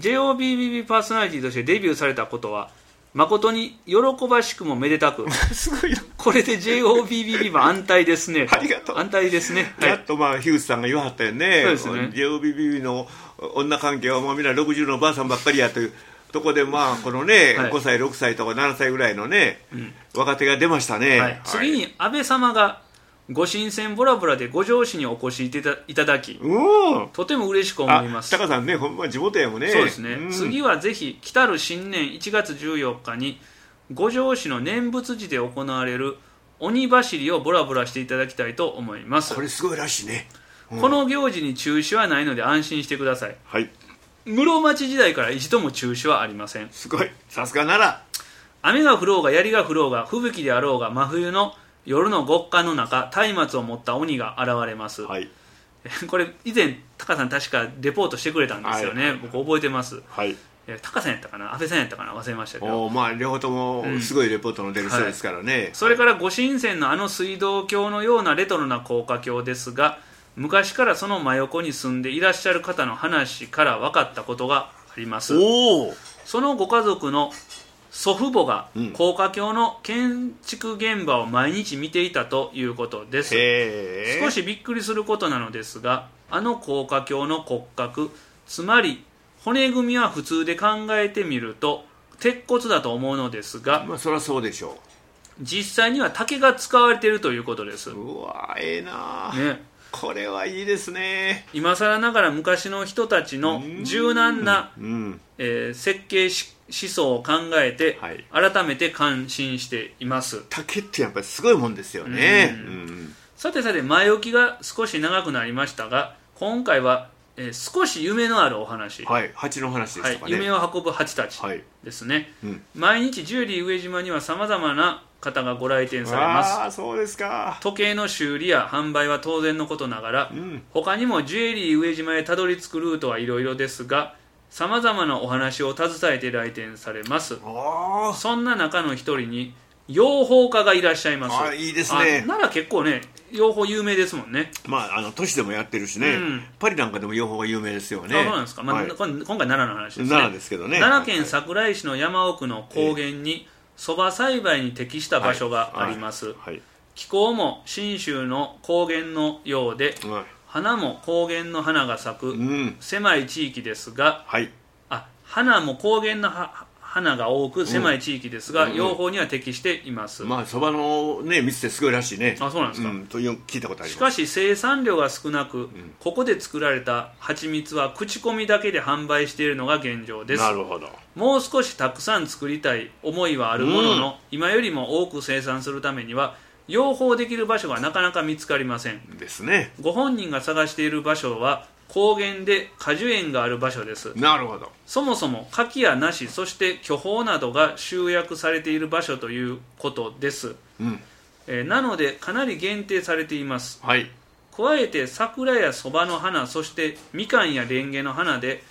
A: JOBBB パーソナリティとしてデビューされたことは誠に喜ばしくもめでたく
B: すごいよ。
A: これで JOBBB は安泰ですね。
B: ありがとう。
A: 安泰ですね。
B: はい、やっと樋口さんが言わはったよね。
A: そうですね。
B: JOBBB の女関係はもうみんな60のばあさんばっかりやというとこで、まあこのね、5歳6歳とか7歳ぐらいのね、若手が出ましたね。はい、
A: 次に安倍様がご神仙ボラボラで五条市にお越しいただき、とても嬉しく思います。
B: タカさんね、ほんま地元やもんね。
A: そうですね。次はぜひ来たる新年1月14日に五条市の念仏寺で行われる鬼走りをボラボラしていただきたいと思います。
B: これすごいらしいね。
A: この行事に中止はないので安心してください。
B: はい。
A: 室町時代から一度も中止はありません。
B: すごい。さすがなら。
A: 雨が降ろうが槍が降ろうが吹雪であろうが真冬の夜の極寒の中、松明を持った鬼が現れます。はい、これ以前タカさん確かレポートしてくれたんですよね。はい、僕覚えてます。はい、タカさんやったかな安倍さんやったかな忘れましたけど、
B: まあ、両方ともすごいレポートの出る人ですからね。はい、
A: それから御神仙の水道橋のようなレトロな高架橋ですが、昔からその真横に住んでいらっしゃる方の話から分かったことがあります。そのご家族の祖父母が高架橋の建築現場を毎日見ていたということです。少しびっくりすることなのですが、高架橋の骨格、つまり骨組みは普通で考えてみると鉄骨だと思うのですが、
B: まあそりゃそうでしょう。
A: 実際には竹が使われているということです。
B: うわ、ええな、ね、これはいいですね。
A: 今更ながら昔の人たちの柔軟な、設計思想を考えて、改めて感心しています。
B: 竹ってやっぱりすごいもんですよね。
A: さて前置きが少し長くなりましたが、今回は、少し夢のあるお話、
B: 蜂の話ですかね。
A: 夢を運ぶ蜂たちですね。毎日ジュエリー上島にはさまざまな方がご来店されます。
B: そうですか。
A: 時計の修理や販売は当然のことながら、他にもジュエリー上島へたどり着くルートはいろいろですが、さまざまなお話を携えて来店されます。そんな中の一人に養蜂家がいらっしゃいます。
B: いいですね。
A: なら結構ね、養蜂有名ですもんね。
B: まあ都市でもやってるしね、パリなんかでも養蜂が有名ですよね。
A: そうなんですか。今回奈良の話ですね。
B: 奈良ですけどね。
A: 奈良県桜井市の山奥の高原にそば栽培に適した場所があります。気候も信州の高原のようで、花も高原の花が咲く狭い地域ですが、花も高原の花が多く狭い地域ですが、養蜂には適しています。
B: まあそばのね蜜ってすごいらしいね。
A: そうなんですか。
B: と聞いたことあります。
A: しかし生産量が少なく、ここで作られた蜂蜜は口コミだけで販売しているのが現状です。
B: なるほど。
A: もう少したくさん作りたい思いはあるものの、今よりも多く生産するためには養蜂できる場所がなかなか見つかりません。
B: ですね。
A: ご本人が探している場所は高原で果樹園がある場所です。
B: なるほど。
A: そもそも柿や梨、そして巨峰などが集約されている場所ということです。なのでかなり限定されています。加えて桜やそばの花、そしてみかんやレンゲの花で、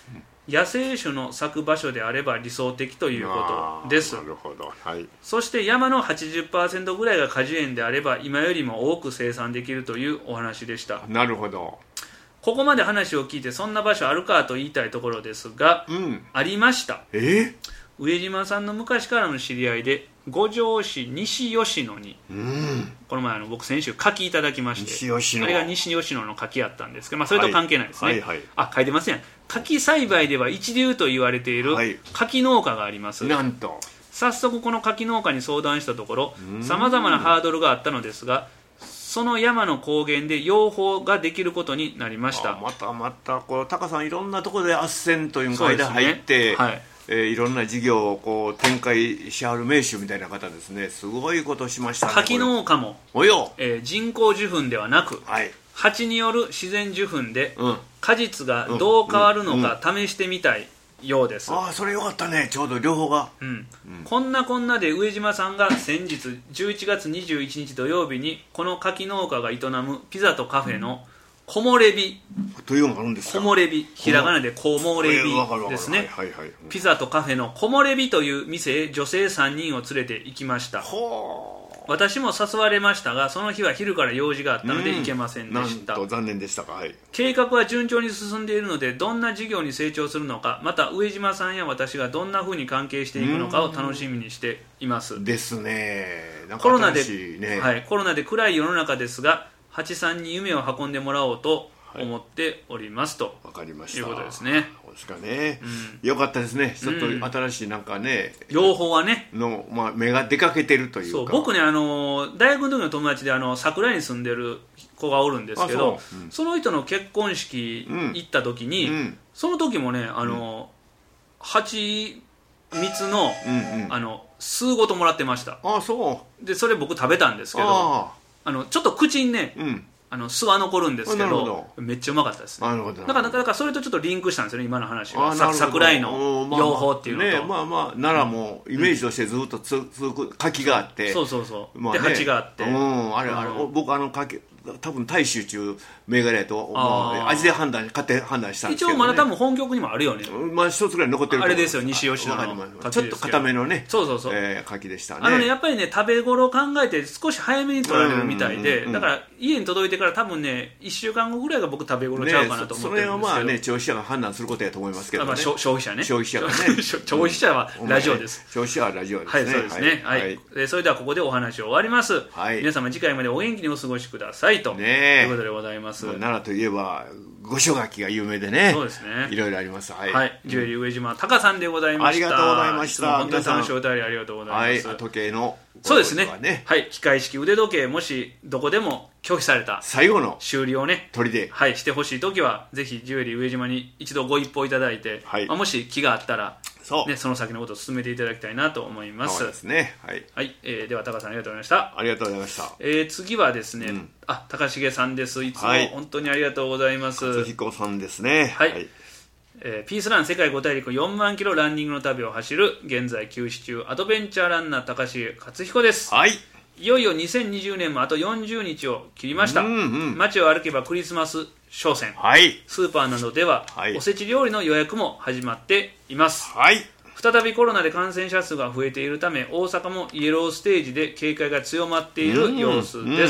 A: 野生種の咲く場所であれば理想的ということです。
B: なるほど、はい、
A: そして山の 80% ぐらいが果樹園であれば今よりも多く生産できるというお話でした。
B: なるほど。
A: ここまで話を聞いてそんな場所あるかと言いたいところですが、ありました。上島さんの昔からの知り合いで五条市西吉野に、この前僕先週柿いただきまして、あれが西吉野の柿やったんですけど、それと関係ないですね。書いてますやん。柿栽培では一流と言われている柿農家があります。
B: なんと
A: 早速この柿農家に相談したところ、さまざまなハードルがあったのですが、その山の高原で養蜂ができることになりました。
B: またこうタカさんいろんなところで斡旋というか間入って、いろんな事業をこう展開しはる名手みたいな方ですね。すごいことしましたね。
A: 柿農家も人工授粉ではなく、蜂による自然授粉で、果実がどう変わるのか試してみたいようです。
B: それよかったね。ちょうど両方が、
A: こんなで上島さんが先日11月21日土曜日にこの柿農家が営むピザとカフェの木漏れ日
B: というのがあるんですか。
A: 木漏れ日、ひらがなで木漏れ日ですね。ピザとカフェの木漏れ日という店へ女性3人を連れて行きました。私も誘われましたが、その日は昼から用事があったので行けませんでした。
B: なんと残念でしたか。
A: 計画は順調に進んでいるので、どんな事業に成長するのか、また上島さんや私がどんな風に関係していくのかを楽しみにしています
B: ですね。
A: コロナで暗い世の中ですが、蜂さんに夢を運んでもらおうと思っておりますと、
B: わかりました。
A: いうことですね。
B: そうですかね。よかったですね。ちょっと新しいなんかね、
A: 養蜂はね
B: の目が出かけてるというか。
A: そう、僕ね、大学の時の友達で桜井に住んでる子がおるんですけど、その人の結婚式行った時に、その時もね、蜂蜜の巣ごともらってました。でそれ僕食べたんですけど、ちょっと口にね、巣は残るんですけど、めっちゃうまかったですね。だからそれとちょっとリンクしたんですよね、今の話は。桜井の養蜂っていうのと、
B: 奈良もイメージとしてずっと続く柿があって、
A: で蜂があって、
B: 僕柿多分大衆中銘柄やと味で買って判断したんですけど、
A: 一応まだ多分本局にもあるよね。
B: 一つぐらい残ってる。
A: あれですよ、西吉野の
B: ちょっと固めのね柿でしたね。
A: やっぱりね、食べ頃を考えて少し早めに取られるみたいで、だから家に届いてから多分ね1週間後ぐらいが僕食べ頃ちゃうかなと思ってるんですけど、
B: それは消費者が判断することやと思いますけどね。
A: 消費者ね、
B: 消費者
A: はラジオです。
B: 消費者はラジオですね。
A: そうですね。それではここでお話を終わります。皆様次回までお元気にお過ごしくださいということでございます。
B: 奈良といえば五所柿が有名でね。
A: そうですね。
B: いろいろあります。
A: ジュエリー上島タカさんでございました。
B: ありがとうございました。
A: 本当に楽しいお便りありがとうございます。
B: 時計の
A: そうですね。機械式腕時計、もしどこでも拒否された
B: 最後の
A: 修理をね、
B: 砦
A: してほしいときはぜひジュエリー上島に一度ご一報いただいて、もし気があったらその先のことを進めていただきたいなと思います。
B: そうですね。
A: ではタカさんありがとうございました。
B: ありがとうございました。
A: 次はですね、高重さんです。いつも本当にありがとうございます。
B: 勝彦さんですね。
A: ピースラン世界5大陸4万キロランニングの旅を走る現在休止中アドベンチャーランナー高重勝彦です。いよいよ2020年もあと40日を切りました。街を歩けばクリスマス商戦、スーパーなどではおせち料理の予約も始まっています。再びコロナで感染者数が増えているため、大阪もイエローステージで警戒が強まっている様子です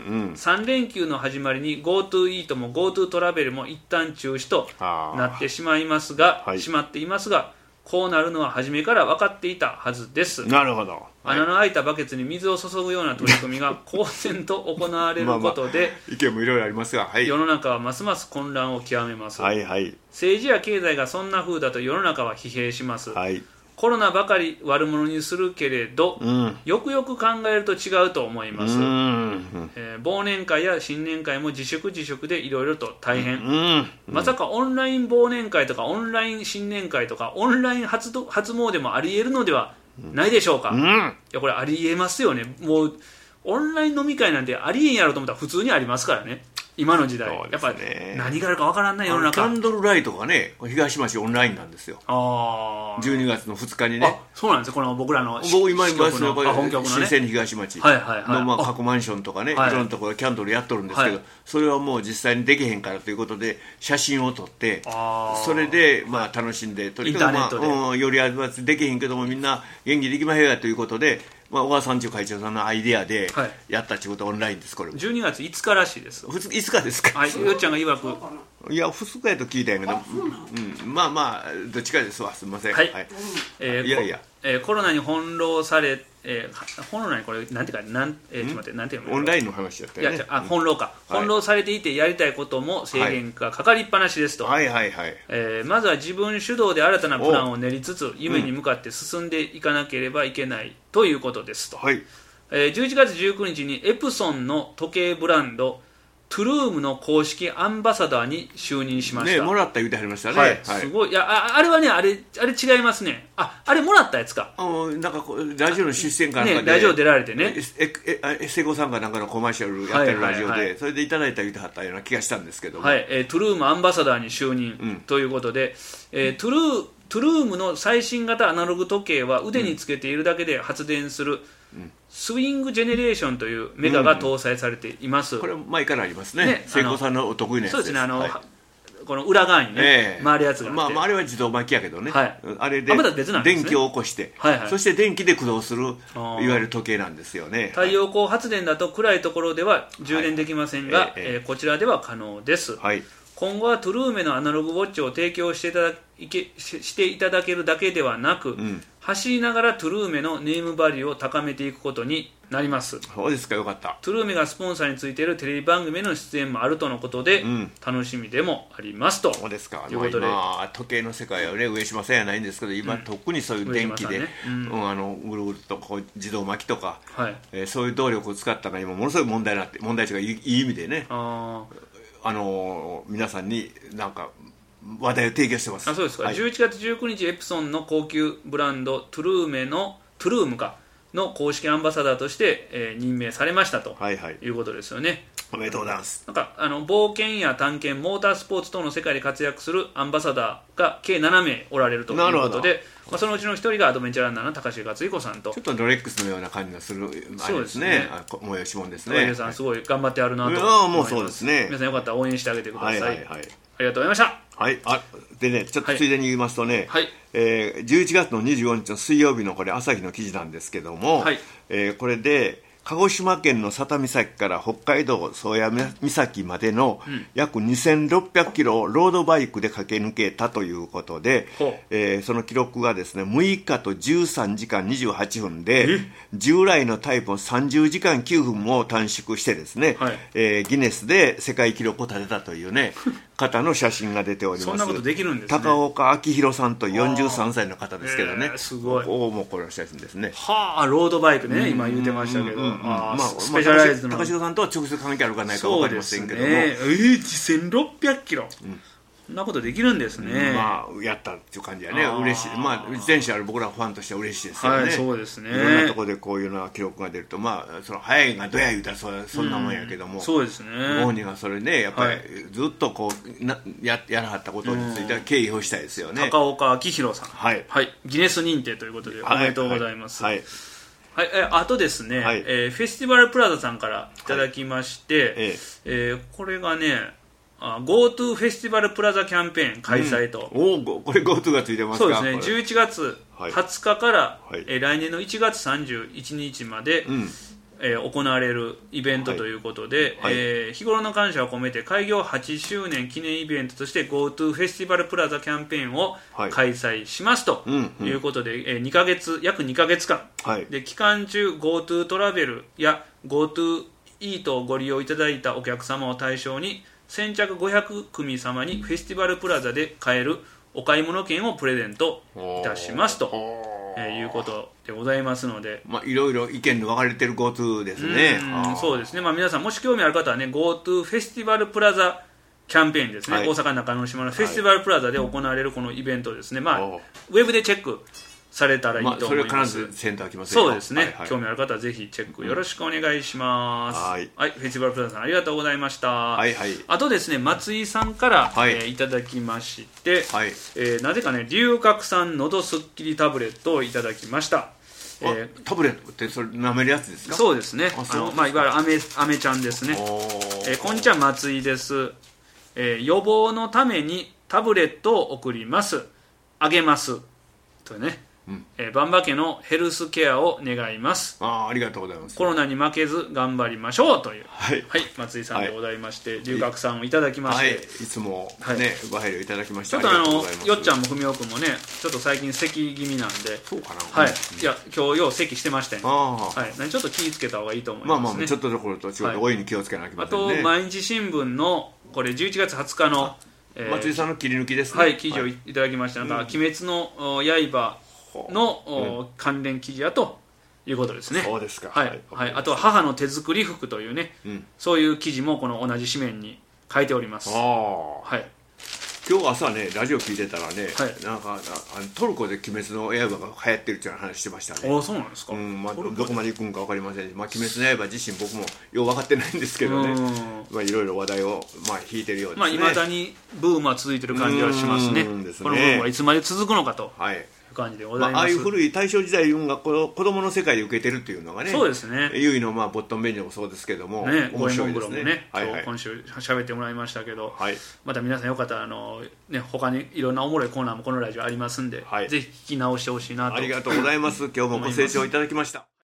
A: 。3連休の始まりに GoTo イートも GoTo トラベルも一旦中止となってしまっていますが、こうなるのは初めから分かっていたはずです。
B: なるほど。
A: 穴の開いたバケツに水を注ぐような取り組みが公然と行われることで
B: 意見もいろいろありますが、
A: 世の中はますます混乱を極めます。政治や経済がそんな風だと世の中は疲弊します。コロナばかり悪者にするけれど、よくよく考えると違うと思います。忘年会や新年会も自粛でいろいろと大変。まさかオンライン忘年会とかオンライン新年会とかオンライン初詣もありえるのではないでしょうか。いやこれありえますよね。もうオンライン飲み会なんてありえんやろと思ったら普通にありますからね。 今の時代、やっぱ何があるかわからんない世の中。
B: キャンドルライトがね東町オンラインなんですよ。12月の2日にね。
A: そうなんですよ。この僕らの
B: 僕今いますよ、
A: 本局のね、
B: 新鮮東町の各マンションとかね、いろんなところでキャンドルやっとるんですけど、それはもう実際にできへんからということで写真を撮って、それで楽しんで、とにかくよりありできへんけどもみんな元気できまへんやということで、小川さん中会長さんのアイデアでやったってことはオンラインです。これも
A: 12月5日らしいです。
B: 5日ですか。
A: よっちゃんが曰く、
B: いや2日やと聞いたんやけど、まあどっちかですわ。すみません。
A: コロナに翻弄され、コロナにこれなんていうか、ちょっと待って、なんていうの、
B: オンラインの話やったよね。
A: 翻弄か、翻弄されていてやりたいことも制限がかかりっぱなしですと。まずは自分主導で新たなプランを練りつつ夢に向かって進んでいかなければいけないということですと。11月19日にエプソンの時計ブランドトゥルームの公式アンバサダーに就任しました。
B: もらった言うてはりましたね。
A: すごい。いや、あれはね、あれ違いますね。あれもらったやつか。
B: なんかラジオの出演かなんかで、
A: ラジオ出られてね、
B: セゴさんかなんかのコマーシャルやってるラジオで、それでいただいた言うてはったような気がしたんですけども、
A: トゥルームアンバサダーに就任ということで、トゥルームの最新型アナログ時計は腕につけているだけで発電する、スイングジェネレーションというメガが搭載されています。
B: これ前からありますね。聖子さんのお得意なやつです。
A: そうですね。この裏側にね、回るやつがあって、
B: あれは自動巻きやけどね、あれで電気を起こして、そして電気で駆動するいわゆる時計なんですよね。
A: 太陽光発電だと暗いところでは充電できませんが、こちらでは可能です。今後はトゥルーメのアナログウォッチを提供していただけるだけではなく、走りながらトゥルーメのネームバリューを高めていくことになります。
B: そうですか、よかった。
A: トゥルーメがスポンサーについているテレビ番組への出演もあるとのことで、楽しみでもありますと。
B: そうですか。今時計の世界はね、上島さんやないんですけど、今、特にそういう電気で、ぐるぐるとこう自動巻きとか、そういう動力を使ったのが今ものすごい問題になって、問題というかいい意味でね、皆さんになんか話題を提供してます。
A: そうですか。11月19日エプソンの高級ブランドトゥルームの公式アンバサダーとして、任命されましたということですよね。
B: おめでとうございます。
A: なんか冒険や探検、モータースポーツ等の世界で活躍するアンバサダーが計7名おられるということで、そのうちの1人がアドベンチャーランナーの高重克彦さんと、
B: ちょっとロレックスのような感じがするあれですね。催し物ですね。
A: 皆さんすごい頑張ってあるなと思います。
B: もうそうですね。
A: 皆さんよかったら応援してあげてください。ありがとうございました。
B: でね、ちょっとついでに言いますとね、11月の25日の水曜日のこれ朝日の記事なんですけども、これで鹿児島県の佐多岬から北海道宗谷岬までの約2600キロをロードバイクで駆け抜けたということで、その記録がですね6日と13時間28分で、従来のタイプを30時間9分も短縮してですね、ギネスで世界記録を立てたというね方の写真が出ております。
A: そんなことできるんですね。
B: 高岡明宏さんと43歳の方ですけどね、
A: すごい。
B: もうこれの写真ですね。
A: ロードバイクね、今言うてましたけど、スペシャライズの
B: 高城さんとは直接関係あるかないか分かりませんけども、
A: 1600キロ、そんなことできるんですね。
B: やったっていう感じはね、嬉しい。自転車ある僕らファンとしては嬉しいですよね。
A: そうですね。
B: いろんなところでこういうような記録が出ると、その速いがどや言うたらそんなもんやけども、
A: そうですね。
B: ご本人がそれね、やっぱりずっとこうやらはったことについては敬意をしたいですよね。
A: 高岡明宏さん、ギネス認定ということでおめでとうございます。あとですね、フェスティバルプラザさんからいただきまして、これがね、GoTo フェスティバルプラザキャンペーン開催と、
B: これ GoTo がついてますか。
A: そうですね、11月20日から、来年の1月31日まで、行われるイベントということで、日頃の感謝を込めて開業8周年記念イベントとして GoTo フェスティバルプラザキャンペーンを開催しますということで、約2ヶ月間、で期間中 GoTo トラベルや GoTo イートをご利用いただいたお客様を対象に先着500組様にフェスティバルプラザで買えるお買い物券をプレゼントいたしますということでございますので、
B: いろいろ意見の分かれてる GoTo ですね。
A: そうですね。皆さんもし興味ある方はね、 GoTo フェスティバルプラザキャンペーンですね、大阪中之島のフェスティバルプラザで行われるこのイベントですね、ウェブでチェックされたらいいと思います。
B: それは必ずセンター来ますよ。
A: そうですね、興味ある方はぜひチェックよろしくお願いします。はい、フェスティバルプラザさんありがとうございました。あとですね、松井さんから、いただきまして、なぜかね龍角散のどすっきりタブレットをいただきました。
B: タブレットってそれ舐めるやつですか？
A: そうですね、いわゆるアメちゃんですね。こんにちは、松井です。予防のためにタブレットを送ります、あげますとね、バンバ家のヘルスケアを願います。
B: ありがとうございます。
A: コロナに負けず頑張りましょうという、松井さんでございまして、龍角散をいただきまして、
B: いつもねご配慮いただきまして、
A: ちょっとよっちゃんもふみおくんもねちょっと最近咳気味なんで、
B: そうかな、
A: いや今日よう咳してましたよ、ちょっと気ぃつけた方がいいと思いますね。
B: ちょっとどころと違って大いに気をつけなきゃいけませんね。
A: あと毎日新聞のこれ11月20日の
B: 松井さんの切り抜きですね。
A: 記事をいただきました。鬼滅の刃の関連記事だということですね。
B: そうですか。
A: あとは母の手作り服というね、そういう記事もこの同じ紙面に書いております。
B: 今日朝ねラジオ聞いてたらね、なんかトルコで鬼滅の刃が流行ってるっていう話してましたね。
A: そうなんですか。
B: どこまで行くんか分かりませんし、鬼滅の刃自身僕もよう分かってないんですけどね、いろいろ話題を引いてるようですね。
A: いまだにブームは続いてる感じはしますね。このブームはいつまで続くのかという感じでございます。
B: ああいう古い大正時代が子供の世界で受けてるっていうのがね、
A: そうですね。
B: 優位のボットン便利もそうですけども、
A: 面白いですね。今週喋ってもらいましたけど、また皆さんよかったら他にいろんなおもろいコーナーもこのラジオありますんで、ぜひ聞き直してほしいなと。
B: ありがとうございます。今日もご清聴いただきました。